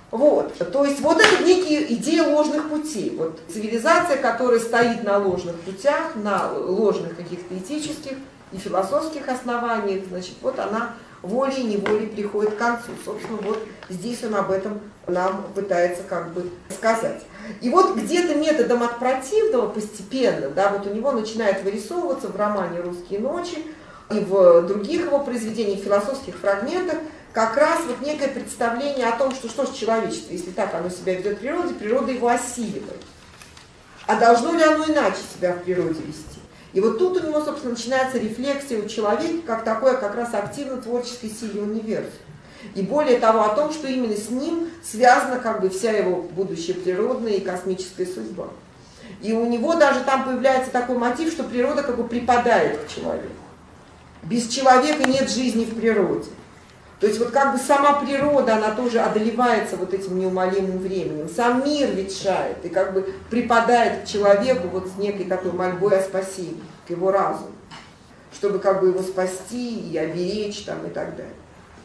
Вот, то есть вот это некие идеи ложных путей. Вот цивилизация, которая стоит на ложных путях, на ложных каких-то этических и философских основаниях, значит, вот она волей-неволей приходит к концу. Собственно, вот здесь он об этом нам пытается как бы сказать. И вот где-то методом от противного постепенно, да, вот у него начинает вырисовываться в романе «Русские ночи» и в других его произведениях, философских фрагментах, как раз вот некое представление о том, что же человечество, если так оно себя ведет в природе, природа его осиливает. А должно ли оно иначе себя в природе вести? И вот тут у него, собственно, начинается рефлексия у человека как такой как раз активно-творческой силе универсума. И более того, о том, что именно с ним связана как бы вся его будущая природная и космическая судьба. И у него даже там появляется такой мотив, что природа как бы припадает к человеку. Без человека нет жизни в природе. То есть вот как бы сама природа, она тоже одолевается вот этим неумолимым временем. Сам мир ветшает и как бы припадает к человеку вот с некой такой мольбой о спасении, к его разуму, чтобы как бы его спасти и оберечь там и так далее.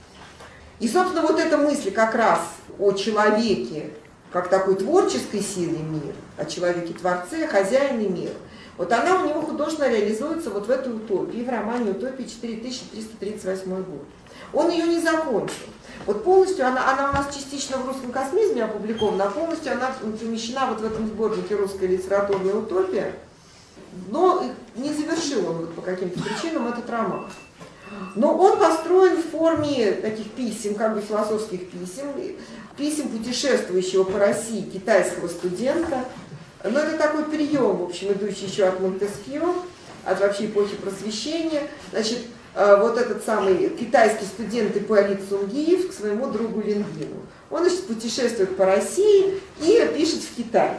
И, собственно, вот эта мысль как раз о человеке, как такой творческой силе мира, о человеке-творце, хозяине мира, вот она у него художественно реализуется вот в этой утопии, в романе «Утопия 4338 год». Он ее не закончил. Вот полностью она у нас частично в «Русском космизме» опубликована, а полностью она помещена вот в этом сборнике «Русская литературная утопия», но не завершил он вот по каким-то причинам этот роман. Но он построен в форме таких писем, как бы философских писем путешествующего по России китайского студента. Но это такой прием, в общем, идущий еще от Монтескьё, от вообще эпохи Просвещения. Значит, вот этот самый китайский студент Ипполит Сунгиев к своему другу Лингину. Он, значит, путешествует по России и пишет в Китай.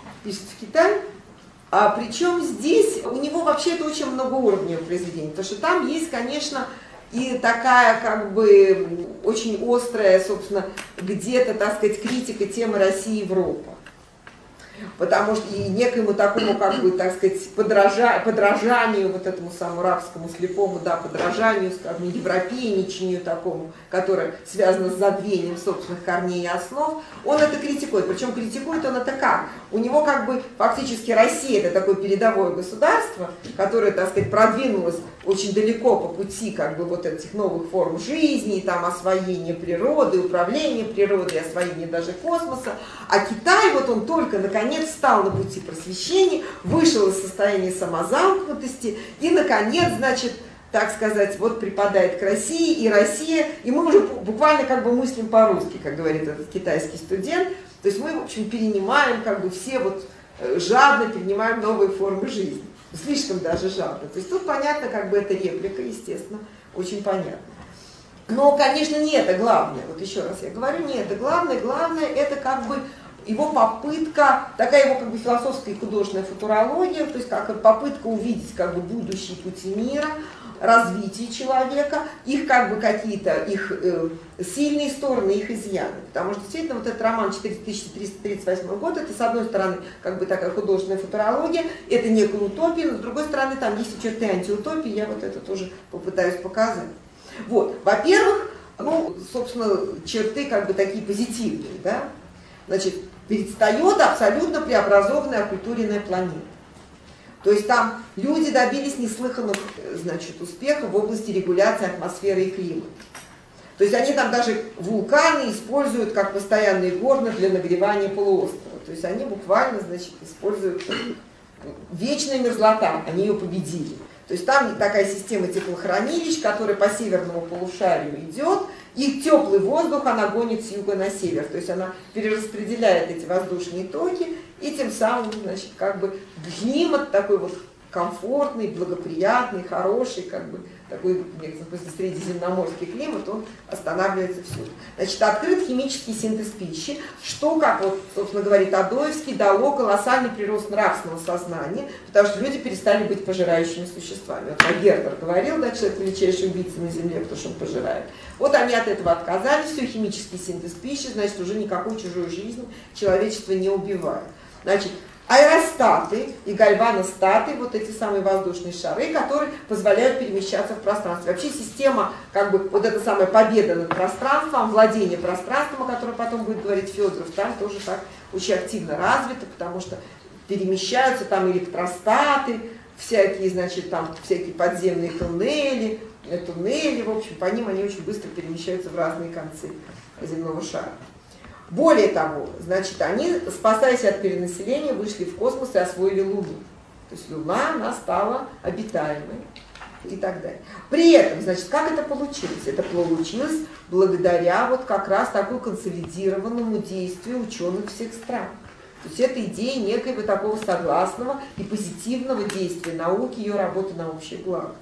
А причем здесь у него вообще-то очень многоуровневое произведение, потому что там есть, конечно, и такая как бы очень острая, собственно, где-то, так сказать, критика темы России и Европы. Потому что и некоему такому, как бы, так сказать, подражанию вот этому самому рабскому слепому, да, подражанию, скажем, европейничанию такому, которое связано с забвением собственных корней и основ, он это критикует. Причем критикует он это как? У него как бы фактически Россия это такое передовое государство, которое, так сказать, продвинулось очень далеко по пути как бы вот этих новых форм жизни, и там освоения природы, управления природой, освоения даже космоса. А Китай, вот он только наконец встал на пути просвещения, вышел из состояния самозамкнутости и, наконец, значит, так сказать, вот припадает к России, и Россия, и мы уже буквально как бы мыслим по-русски, как говорит этот китайский студент, то есть мы, в общем, перенимаем как бы все вот жадно перенимаем новые формы жизни, слишком даже жадно. То есть тут понятно, как бы это реплика, естественно, очень понятно. Но, конечно, не это главное, вот еще раз я говорю, не это главное, главное это как бы его попытка, такая его как бы философская и художественная футурология, то есть как попытка увидеть как бы будущие пути мира, развитие человека, их как бы какие-то их сильные стороны, их изъяны. Потому что действительно вот этот роман 4338 год, это с одной стороны как бы такая художественная футурология, это некая утопия, но с другой стороны там есть черты антиутопии, я вот это тоже попытаюсь показать. Вот, во-первых, ну, собственно, черты как бы такие позитивные, да, значит, предстает абсолютно преобразованная оккультуренная планета. То есть там люди добились неслыханных, значит, успехов в области регуляции атмосферы и климата. То есть они там даже вулканы используют как постоянные горны для нагревания полуострова. То есть они буквально, значит, используют вечная мерзлота, они ее победили. То есть там такая система теплохранилищ, которая по северному полушарию идет, и теплый воздух она гонит с юга на север. То есть она перераспределяет эти воздушные токи, и тем самым, значит, как бы климат такой вот комфортный, благоприятный, хороший, как бы такой, в некотором смысле, средиземноморский климат, он останавливается всюду. Значит, открыт химический синтез пищи, что, как вот, собственно, говорит Адоевский, дало колоссальный прирост нравственного сознания, потому что люди перестали быть пожирающими существами. Вот как Гербер говорил, да, человек величайший убийца на земле, потому что он пожирает. Вот они от этого отказались, все, химический синтез пищи, значит, уже никакую чужую жизнь человечество не убивает. Значит, аэростаты и гальваностаты, вот эти самые воздушные шары, которые позволяют перемещаться в пространстве. Вообще система, как бы, вот эта самая победа над пространством, владение пространством, о котором потом будет говорить Федоров, там тоже так очень активно развита, потому что перемещаются там электростаты, всякие, значит, там всякие подземные туннели, в общем, по ним они очень быстро перемещаются в разные концы земного шара. Более того, значит, они, спасаясь от перенаселения, вышли в космос и освоили Луну. То есть Луна, она стала обитаемой и так далее. При этом, значит, как это получилось? Это получилось благодаря вот как раз такому консолидированному действию ученых всех стран. То есть это идея некоего такого согласного и позитивного действия науки, ее работы на общее благо.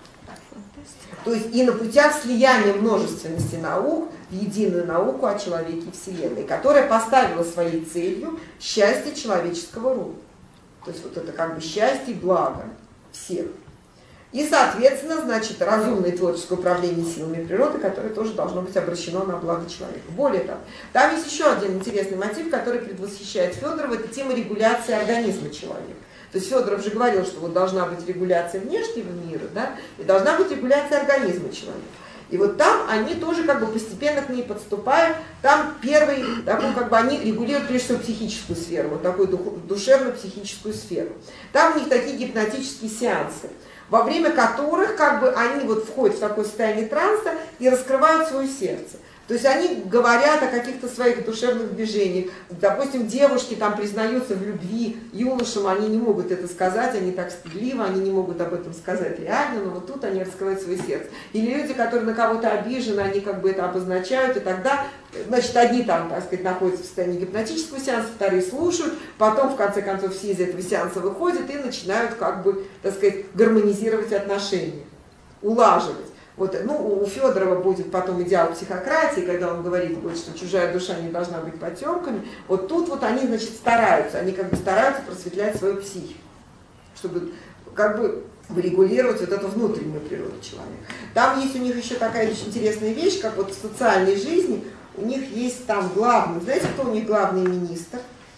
То есть и на путях слияния множественности наук в единую науку о человеке и Вселенной, которая поставила своей целью счастье человеческого рода. То есть вот это как бы счастье и благо всех. И, соответственно, значит, разумное творческое управление силами природы, которое тоже должно быть обращено на благо человека. Более того, там есть еще один интересный мотив, который предвосхищает Федорова, это тема регуляции организма человека. То есть Федоров же говорил, что вот должна быть регуляция внешнего мира, да, и должна быть регуляция организма человека. И вот там они тоже как бы постепенно к ней подступают. Там первый, такой, как бы они регулируют прежде всего психическую сферу, вот такую душевно-психическую сферу. Там у них такие гипнотические сеансы, во время которых как бы они вот входят в такое состояние транса и раскрывают свое сердце. То есть они говорят о каких-то своих душевных движениях. Допустим, девушки там признаются в любви юношам, они не могут это сказать, они так стыдливы, они не могут об этом сказать реально, но вот тут они раскрывают свое сердце. Или люди, которые на кого-то обижены, они как бы это обозначают, и тогда, значит, одни там, так сказать, находятся в состоянии гипнотического сеанса, вторые слушают, потом, в конце концов, все из этого сеанса выходят и начинают, как бы, так сказать, гармонизировать отношения, улаживать. Вот, ну, у Федорова будет потом идеал психократии, когда он говорит, что чужая душа не должна быть потемками. Вот тут вот они, значит, стараются, они как бы стараются просветлять свою психику, чтобы как бы регулировать вот эту внутреннюю природу человека. Там есть у них еще такая очень интересная вещь, как вот в социальной жизни, у них есть там главный, знаете, кто у них главный министр?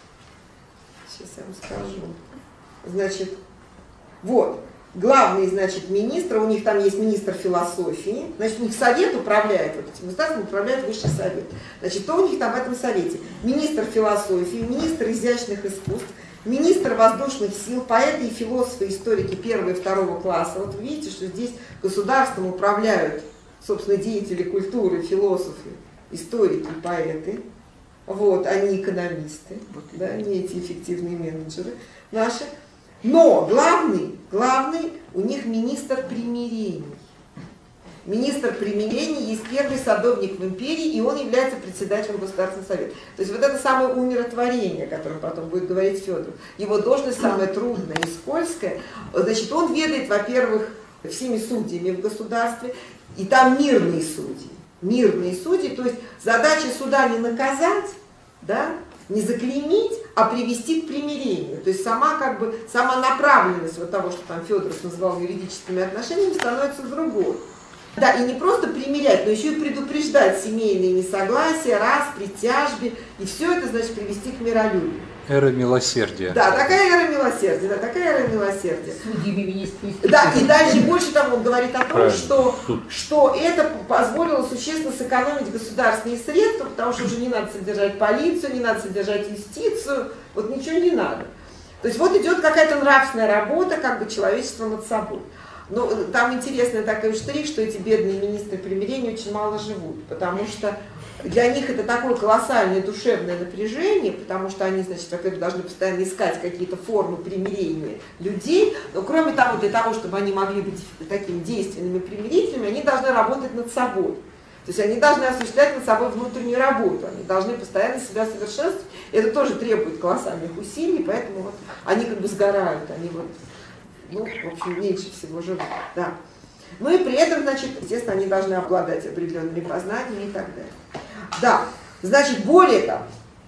Сейчас я вам скажу. Значит, вот. Главный, значит, министр, у них там есть министр философии, значит, у них совет управляет, вот этим государством управляет высший совет. Значит, кто у них там в этом совете? Министр философии, министр изящных искусств, министр воздушных сил, поэты и философы, историки первого и второго класса. Вот вы видите, что здесь государством управляют, собственно, деятели культуры, философы, историки и поэты. Вот, они экономисты, да, не эти эффективные менеджеры наши. Но главный у них министр примирений. Министр примирений есть первый садовник в империи, и он является председателем Государственного совета. То есть вот это самое умиротворение, о котором потом будет говорить Федоров, его должность самая трудная и скользкая. Значит, он ведает, во-первых, всеми судьями в государстве, и там мирные судьи. Мирные судьи, то есть задача суда не наказать, да, не заклеймить, а привести к примирению. То есть сама направленность вот того, что там Федоров называл юридическими отношениями, становится другой. Да, и не просто примирять, но еще и предупреждать семейные несогласия, распри, тяжбы, и все это, значит, привести к миролюбию. Эра милосердия. Да, такая эра милосердия, Да, и дальше больше того он говорит о том, что это позволило существенно сэкономить государственные средства, потому что уже не надо содержать полицию, не надо содержать юстицию, вот ничего не надо. То есть вот идет какая-то нравственная работа, как бы человечества над собой. Но там интересный такой штрих, что эти бедные министры примирения очень мало живут, потому что для них это такое колоссальное душевное напряжение, потому что они, значит, во-первых, должны постоянно искать какие-то формы примирения людей, но кроме того, для того, чтобы они могли быть такими действенными примирителями, они должны работать над собой. То есть они должны осуществлять над собой внутреннюю работу, они должны постоянно себя совершенствовать. Это тоже требует колоссальных усилий, поэтому вот они как бы сгорают, они вот, ну, в общем, меньше всего живут. Да. Ну и при этом, значит, естественно, они должны обладать определенными познаниями и так далее. Да, значит, более того,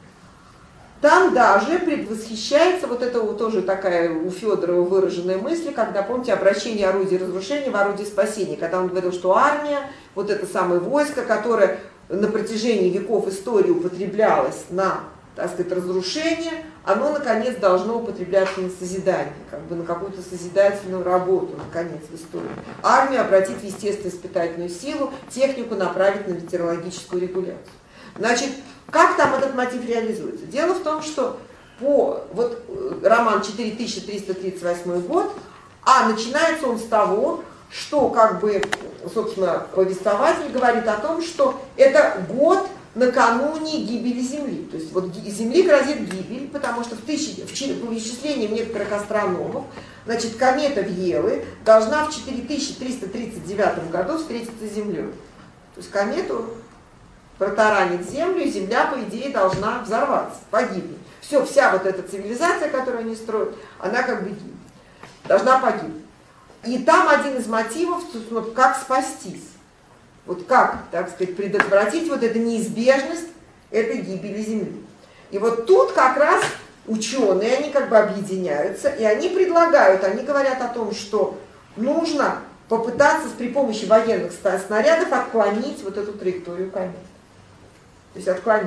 там даже предвосхищается вот это вот тоже такая у Федорова выраженная мысль, когда, помните, обращение орудия разрушения в орудие спасения, когда он говорил, что армия, вот это самое войско, которое на протяжении веков истории употреблялось на так сказать, разрушение, оно, наконец, должно употребляться на созидание, как бы на какую-то созидательную работу, наконец, в истории. Армия обратит в естественно-испытательную силу, технику направит на метеорологическую регуляцию. Значит, как там этот мотив реализуется? Дело в том, что вот роман 4338 год, начинается он с того, что, как бы, собственно, повествователь говорит о том, что это год накануне гибели Земли. То есть вот Земли грозит гибель, потому что по вычислениям некоторых астрономов, значит, комета Вьелы должна в 4339 году встретиться с Землей. То есть комету протаранит Землю, и Земля, по идее, должна взорваться, погибнуть. Все, вся вот эта цивилизация, которую они строят, она как бы гибнет, должна погибнуть. И там один из мотивов, как спастись. Вот как, так сказать, предотвратить вот эту неизбежность этой гибели Земли. И вот тут как раз ученые, они как бы объединяются, и они предлагают, они говорят о том, что нужно попытаться при помощи военных снарядов отклонить вот эту траекторию кометы. То есть отклонить.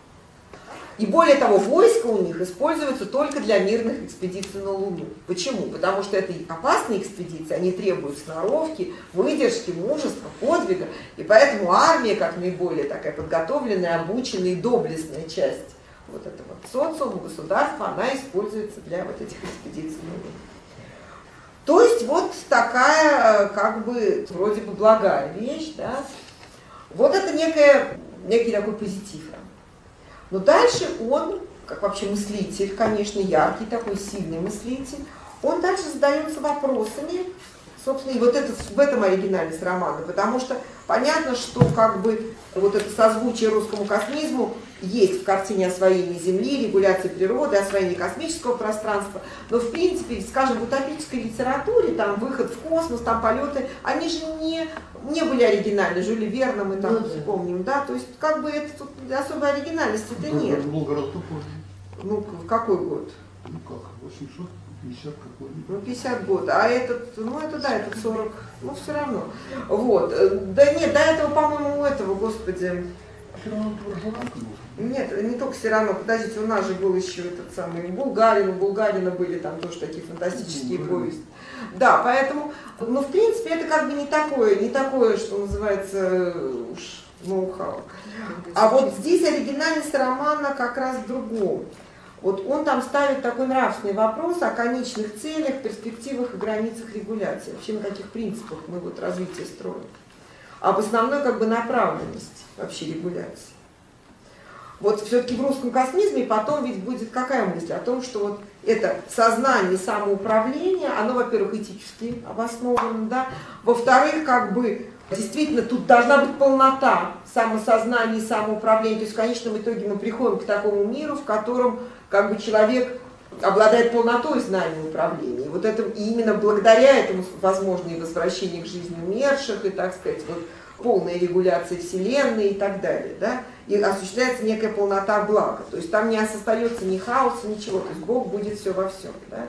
И более того, войска у них используются только для мирных экспедиций на Луну. Почему? Потому что это опасные экспедиции, они требуют сноровки, выдержки, мужества, подвига. И поэтому армия, как наиболее такая подготовленная, обученная и доблестная часть вот этого социума, государства, она используется для вот этих экспедиций на Луну. То есть вот такая, как бы, вроде бы благая вещь, да? Вот это некий такой позитив. Но дальше он, как вообще мыслитель, конечно, яркий такой, сильный мыслитель, он дальше задается вопросами, собственно, и вот это, в этом оригинальность романа, потому что понятно, что как бы вот это созвучие русскому космизму есть в картине освоения Земли, регуляции природы, освоения космического пространства, но в принципе, скажем, в утопической литературе, там выход в космос, там полеты, они же не были оригинальны, Жюль Верна мы там вспомним, да, то есть как бы это тут особой оригинальности-то нет. Был гораздо позже. Ну, в какой год? Ну как, 850 какой-нибудь. Ну, 50 год, а этот, ну это да, этот 40, ну все равно. Вот, да нет, до этого, по-моему, у этого, господи. Нет, не только Сирано, подождите, у нас же был еще этот самый Булгарин, у Булгарина были там тоже такие фантастические повести. Да, поэтому, ну, в принципе, это как бы не такое, что называется, уж ноу-хау. А вот здесь оригинальность романа как раз в другом. Вот он там ставит такой нравственный вопрос о конечных целях, перспективах и границах регуляции. Вообще на каких принципах мы вот развитие строим. Об основной как бы направленности вообще регуляции. Вот все-таки в русском космизме потом ведь будет какая мысль? О том, что вот это сознание самоуправления, оно, во-первых, этически обосновано, да? Во-вторых, как бы действительно тут должна быть полнота самосознания и самоуправления. То есть в конечном итоге мы приходим к такому миру, в котором как бы человек обладает полнотой знания управления. Вот это, и именно благодаря этому возможно и возвращение к жизни умерших, и, так сказать, вот, полная регуляция Вселенной и так далее. Да? И осуществляется некая полнота блага. То есть там не остается ни хаоса, ничего. То есть Бог будет все во всем. Да?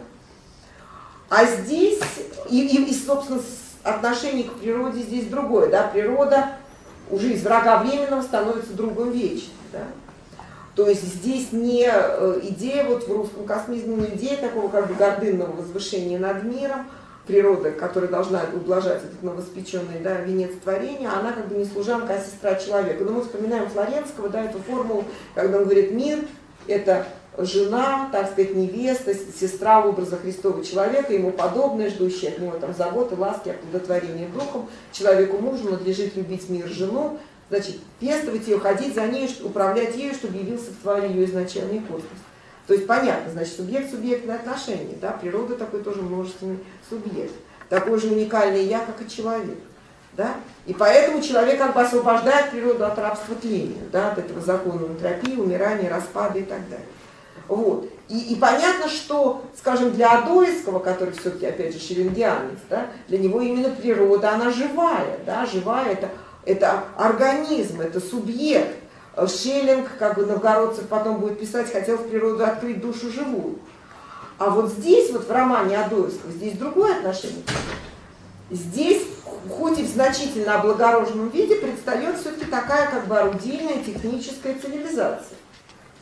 А здесь, и собственно, отношение к природе здесь другое. Да? Природа уже из врага временного становится другом вечным. Да? То есть здесь не идея, вот в русском космизме, не идея такого как бы гордынного возвышения над миром, природа, которая должна ублажать этот новоспеченный, да, венец творения, она как бы не служанка, а сестра человека. Но мы вспоминаем Флоренского, да, эту формулу, когда он говорит, мир – это жена, так сказать, невеста, сестра в образа Христова человека, ему подобное, ждущая от него там заботы, ласки, оплодотворения духом. Человеку мужу надлежит любить мир, жену, значит, пестовать ее, ходить за ней, управлять ею, чтобы явился в твари ее изначальный космос. То есть понятно, значит, субъект-субъектное отношение, да, природа такой тоже множественный субъект, такой же уникальный я, как и человек, да, и поэтому человек как бы освобождает природу от рабства тления, да, от этого закона энтропии, умирания, распада и так далее. Вот. И понятно, что, скажем, для Адоевского, который все-таки, опять же, шерингианец, да, для него именно природа, она живая, да, живая, это организм, это субъект. Шеллинг, как бы новгородцев потом будет писать, хотел в природу открыть душу живую. А вот здесь, вот в романе Адоевского, здесь другое отношение. Здесь, хоть и в значительно облагороженном виде, предстает все-таки такая как бы орудийная техническая цивилизация.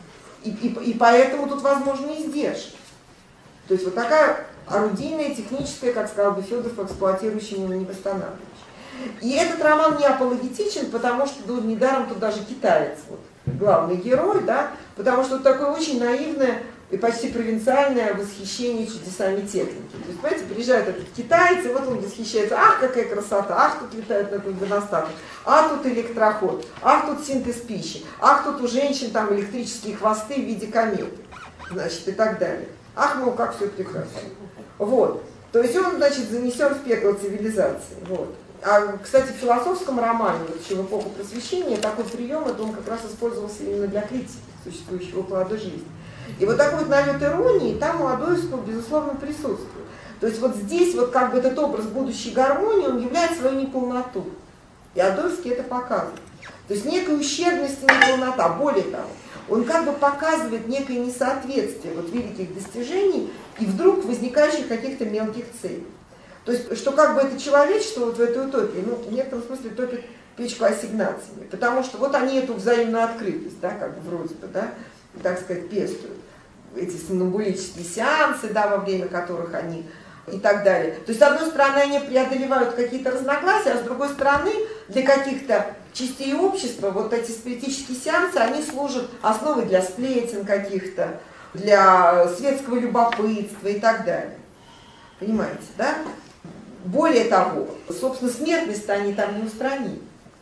И поэтому тут возможны издержки. То есть вот такая орудийная, техническая, как сказал бы Федоров, эксплуатирующая, не восстанавливающая. И этот роман не апологетичен, потому что недаром тут даже китаец, вот, главный герой, да, потому что вот такое очень наивное и почти провинциальное восхищение чудесами техники. То есть, понимаете, приезжает этот китаец, и вот он восхищается: ах, какая красота, ах, тут летает такой горностатор, ах, тут электроход, ах, тут синтез пищи, ах, тут у женщин там электрические хвосты в виде кометы, значит, и так далее. Ах, мол, как все прекрасно. Вот. То есть он, значит, занесен в пекло цивилизации. Вот. А, кстати, в философском романе, вот еще в эпоху Просвещения, такой прием, это он как раз использовался именно для критики существующего уклада жизни. И вот такой вот налет иронии там у Адоевского, безусловно, присутствует. То есть вот здесь вот как бы этот образ будущей гармонии, он являет свою неполноту. И Адоевский это показывает. То есть некая ущербность и неполнота. Более того, он как бы показывает некое несоответствие вот великих достижений и вдруг возникающих каких-то мелких целей. То есть, что как бы это человечество вот в этой утопии, ну, в некотором смысле топит печку ассигнациями, потому что вот они эту взаимную открытость, да, как бы вроде бы, да, так сказать, пестуют. Эти сомнамбулические сеансы, да, во время которых они и так далее. То есть, с одной стороны, они преодолевают какие-то разногласия, а с другой стороны, для каких-то частей общества вот эти спиритические сеансы, они служат основой для сплетен каких-то, для светского любопытства и так далее. Понимаете, да? Более того, собственно, смертность они там не устранили.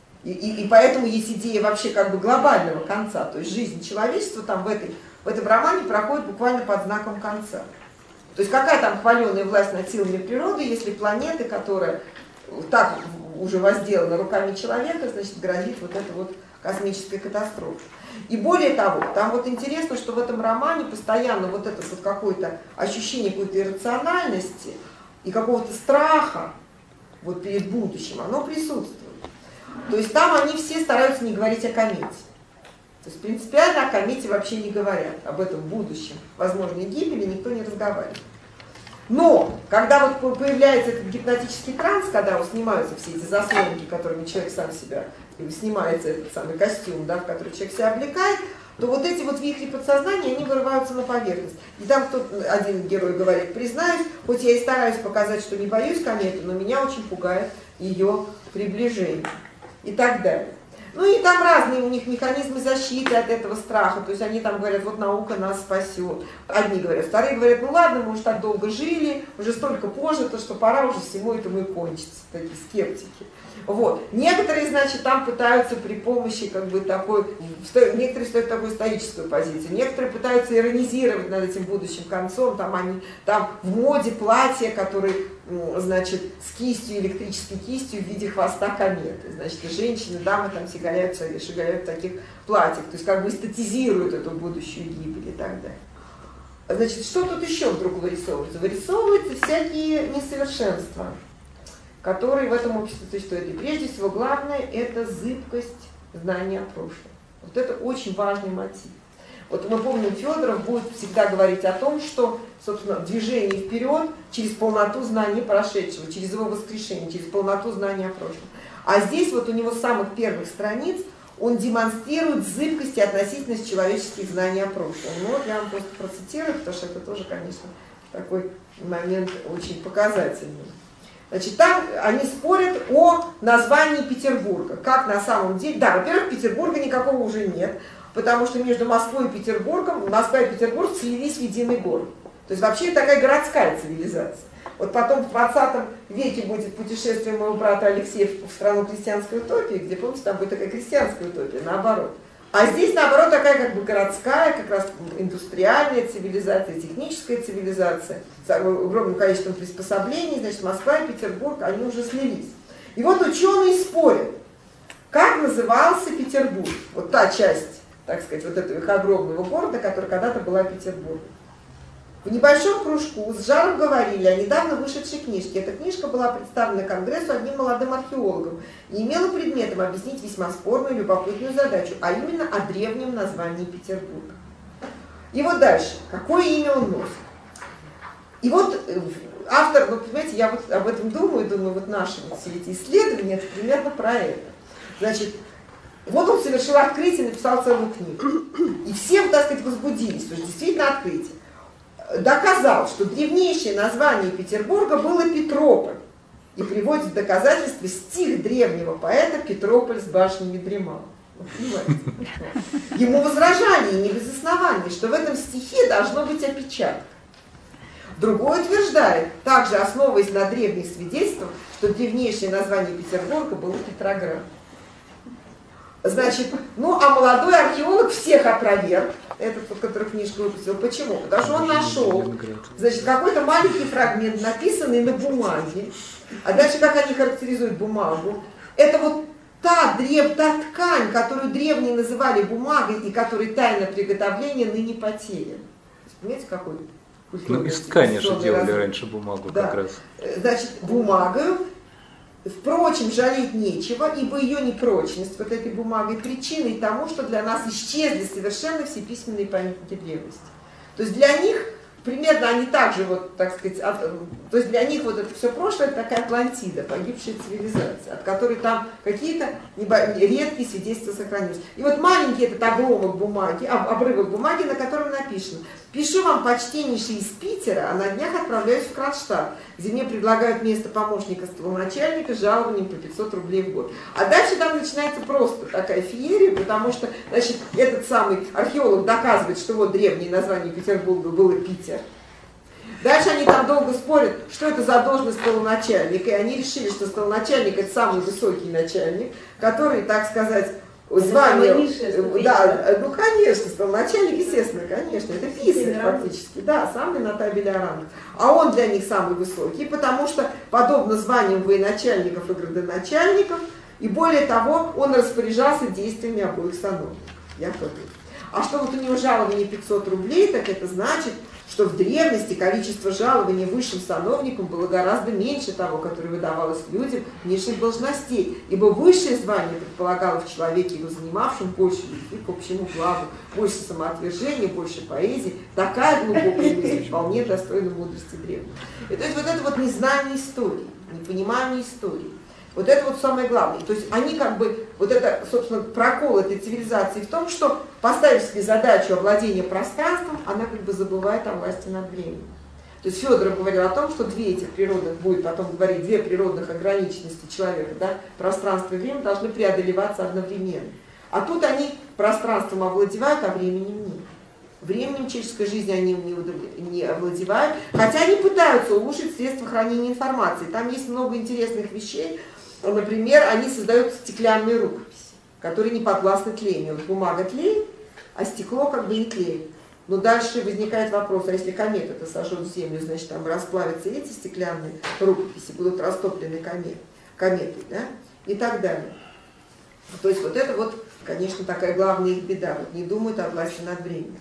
И поэтому есть идея вообще как бы глобального конца. То есть жизнь человечества там в этом романе проходит буквально под знаком конца. То есть какая там хваленая власть над силами природы, если планета, которая так уже возделана руками человека, значит, грозит вот эта вот космическая катастрофа. И более того, там вот интересно, что в этом романе постоянно вот это вот какое-то ощущение какой-то иррациональности и какого-то страха вот перед будущим, оно присутствует. То есть там они все стараются не говорить о комете. То есть принципиально о комете вообще не говорят, об этом будущем возможной гибели никто не разговаривает. Но когда вот появляется этот гипнотический транс, когда вот снимаются все эти заслонки, которыми человек сам себя, снимается этот самый костюм, да, в который человек себя облекает, то вот эти вот вихри подсознания, они вырываются на поверхность. И там один герой говорит: признаюсь, хоть я и стараюсь показать, что не боюсь кометы, но меня очень пугает ее приближение. И так далее. Ну и там разные у них механизмы защиты от этого страха, то есть они там говорят: вот наука нас спасет. Одни говорят, вторые говорят: ну ладно, мы уж так долго жили, уже столько пожито, что пора уже всему этому и кончиться, такие скептики. Вот. Некоторые, значит, там пытаются при помощи как бы такой, некоторые ставят такую стоическую позицию, некоторые пытаются иронизировать над этим будущим концом, там в моде платья, которые, значит, с кистью, электрической кистью в виде хвоста кометы. Значит, женщины, дамы там шагают в таких платьях, то есть как бы эстетизируют эту будущую гибель и так далее. Значит, что тут еще вдруг вырисовывается? Вырисовываются всякие несовершенства, которые в этом обществе существуют. И прежде всего главное – это зыбкость знания о прошлом. Вот это очень важный мотив. Вот мы помним, Федоров будет всегда говорить о том, что, собственно, движение вперед через полноту знания прошедшего, через его воскрешение, через полноту знания о прошлом. А здесь вот у него с самых первых страниц он демонстрирует зыбкость и относительность человеческих знаний о прошлом. Ну вот я вам просто процитирую, потому что это тоже, конечно, такой момент очень показательный. Значит, там они спорят о названии Петербурга. Как на самом деле... Да, во-первых, Петербурга никакого уже нет, потому что между Москвой и Петербургом, Москва и Петербург слились в единый город. То есть вообще такая городская цивилизация. Вот потом в 20 веке будет путешествие моего брата Алексея в страну крестьянской утопии, где, помните, там будет такая крестьянская утопия, наоборот. А здесь, наоборот, такая как бы городская, как раз индустриальная цивилизация, техническая цивилизация, с огромным количеством приспособлений, значит, Москва и Петербург, они уже слились. И вот ученые спорят, как назывался Петербург, вот та часть, так сказать, вот этого их огромного города, которая когда-то была Петербургом. В небольшом кружку с жаром говорили о недавно вышедшей книжке. Эта книжка была представлена Конгрессу одним молодым археологом и имела предметом объяснить весьма спорную и любопытную задачу, а именно о древнем названии Петербурга. И вот дальше, какое имя он носит. И вот автор, вы понимаете, я вот об этом думаю, вот наши вот все эти исследования, это примерно про это. Значит, вот он совершил открытие, написал целую книгу. И всем, так сказать, возбудились, потому что действительно открытие. Доказал, что древнейшее название Петербурга было Петрополь. И приводит в доказательство стих древнего поэта «Петрополь с башни не дремал». Ему возражали, и не без оснований, что в этом стихе должно быть опечатка. Другой утверждает, также основываясь на древних свидетельствах, что древнейшее название Петербурга было Петроград. Значит, ну а молодой археолог всех опроверг, этот, который книжку выпустил. Почему? Потому что он нашел, значит, какой-то маленький фрагмент, написанный на бумаге. А дальше как они характеризуют бумагу? Это вот та ткань, которую древние называли бумагой и которой тайна приготовления ныне потеряна. Понимаете, какой культурный? Ну, из ткани же делали раньше бумагу, да, как раз. Значит, бумагою, впрочем, жалеть нечего, ибо ее непрочность вот этой бумагой причиной тому, что для нас исчезли совершенно все письменные памятники древности. То есть для них примерно они также, вот, так сказать, то есть для них вот это все прошлое, это такая Атлантида, погибшая цивилизация, от которой там какие-то редкие свидетельства сохранились. И вот маленький этот обломок бумаги, обрывок бумаги, на котором написано: «Пишу вам, почтеннейший, из Питера, а на днях отправляюсь в Кронштадт, где мне предлагают место помощника столоначальника с жалованием по 500 рублей в год». А дальше там начинается просто такая феерия, потому что, значит, этот самый археолог доказывает, что вот древнее название Петербурга было Питер. Дальше они там долго спорят, что это за должность столоначальника, и они решили, что столоначальник — это самый высокий начальник, который, так сказать, звание, да, ну конечно, столоначальник, естественно, конечно, это писарь фактически, да, самый на табеле о рангах. А он для них самый высокий, потому что подобно званиям военачальников и градоначальников, и более того, он распоряжался действиями обоих сановников. А что вот у него жалование 500 рублей, так это значит, что в древности количество жалований высшим сановникам было гораздо меньше того, которое выдавалось людям низших должностей, ибо высшее звание предполагало в человеке, его занимавшем, больше любви к общему благу, больше самоотвержения, больше поэзии. Такая глубокая мысль вполне достойна мудрости древних. И то есть вот это вот незнание истории, непонимание истории. Вот это вот самое главное. То есть они как бы, вот это, собственно, прокол этой цивилизации в том, что, поставив себе задачу овладения пространством, она как бы забывает о власти над временем. То есть Федоров говорил о том, что две этих природных, будет потом говорить, две природных ограниченности человека, да, пространство и время должны преодолеваться одновременно. А тут они пространством овладевают, а временем нет. Временем человеческой жизни они не овладевают, хотя они пытаются улучшить средства хранения информации. Там есть много интересных вещей. Например, они создают стеклянные рукописи, которые не подвластны тлению. Вот бумага тлеет, а стекло как бы не тлеет. Но дальше возникает вопрос, а если комета-то сожжет Землю, значит там расплавятся эти стеклянные рукописи, будут растоплены кометой, да? И так далее. То есть вот это вот, конечно, такая главная их беда, вот не думают о власти над временем.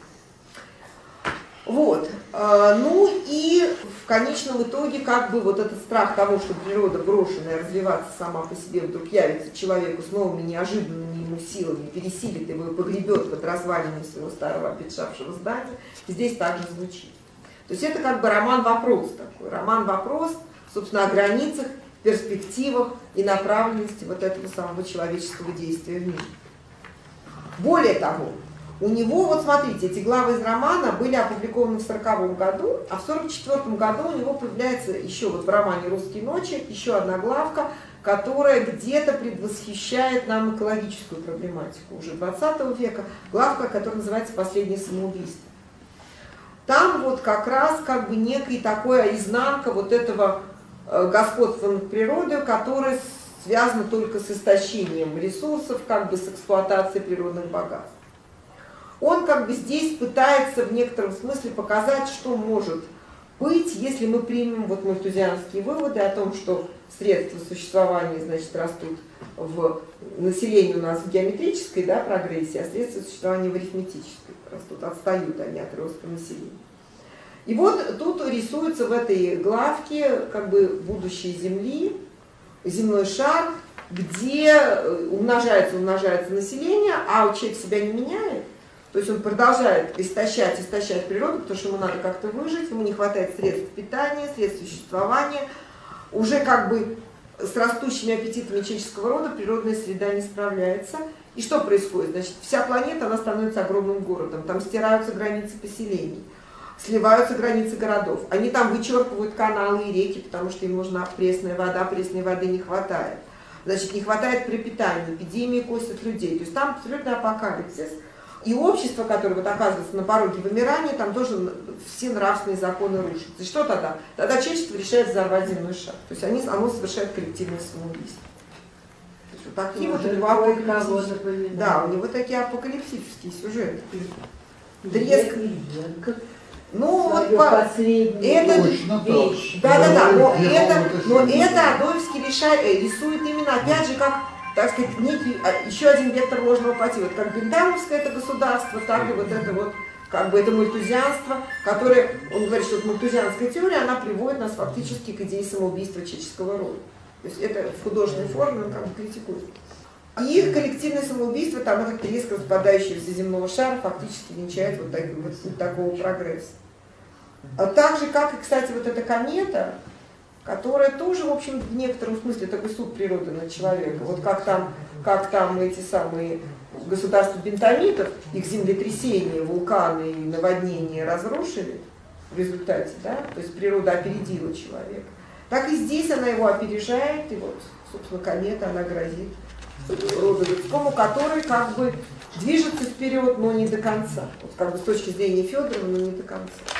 Вот, ну и в конечном итоге как бы вот этот страх того, что природа брошенная развиваться сама по себе вдруг явится человеку с новыми неожиданными ему силами, пересилит его и погребет под развалинами своего старого обветшавшего здания, здесь также звучит. То есть это как бы роман-вопрос такой, роман-вопрос, собственно, о границах, перспективах и направленности вот этого самого человеческого действия в мире. Более того, у него, вот смотрите, эти главы из романа были опубликованы в 1940 году, а в 1944 году у него появляется еще вот в романе «Русские ночи» еще одна главка, которая где-то предвосхищает нам экологическую проблематику уже 20 века, главка, которая называется «Последнее самоубийство». Там вот как раз как бы некая такая изнанка вот этого господства над природой, которое связано только с истощением ресурсов, как бы с эксплуатацией природных богатств. Он как бы здесь пытается в некотором смысле показать, что может быть, если мы примем вот мальтузианские выводы о том, что средства существования, значит, растут в населении у нас в геометрической, да, прогрессии, а средства существования в арифметической растут, отстают они от роста населения. И вот тут рисуется в этой главке как бы будущее Земли, земной шар, где умножается население, а человек себя не меняет. То есть он продолжает истощать природу, потому что ему надо как-то выжить, ему не хватает средств питания, средств существования. Уже как бы с растущими аппетитами человеческого рода природная среда не справляется. И что происходит? Значит, вся планета, она становится огромным городом, там стираются границы поселений, сливаются границы городов. Они там вычерпывают каналы и реки, потому что им нужна пресная вода, пресной воды не хватает. Значит, не хватает пропитания, эпидемии косят людей. То есть там абсолютно апокалипсис. И общество, которое вот оказывается на пороге вымирания, там тоже все нравственные законы рушатся. И что тогда? Тогда человечество решает взорвать земной шар. То есть оно совершает коллективное самоубийство. Вот такие вот у него апокалиптические. Да, у него такие апокалиптические сюжеты. Треск. Ну, вот это вещь. Да, но это Адоевский рисует именно, опять же, как, так сказать, некий, еще один вектор ложного мотива. Вот как бентамовское это государство, так и вот это вот, как бы это мальтузианство, которое, он говорит, что мальтузианская теория, она приводит нас фактически к идее самоубийства человеческого рода. То есть это в художественной форме он как бы критикует. И их коллективное самоубийство, там этот треск распадающегося земного шара фактически венчает вот такого прогресса. А так же, как и, кстати, вот эта комета, которая тоже, в общем, в некотором смысле такой суд природы над человеком. Вот как там эти самые государства бентамитов, их землетрясения, вулканы и наводнения разрушили в результате, да, то есть природа опередила человека. Так и здесь она его опережает, и вот, собственно, комета, она грозит роду людскому, который как бы движется вперед, но не до конца. Вот как бы с точки зрения Федорова, но не до конца.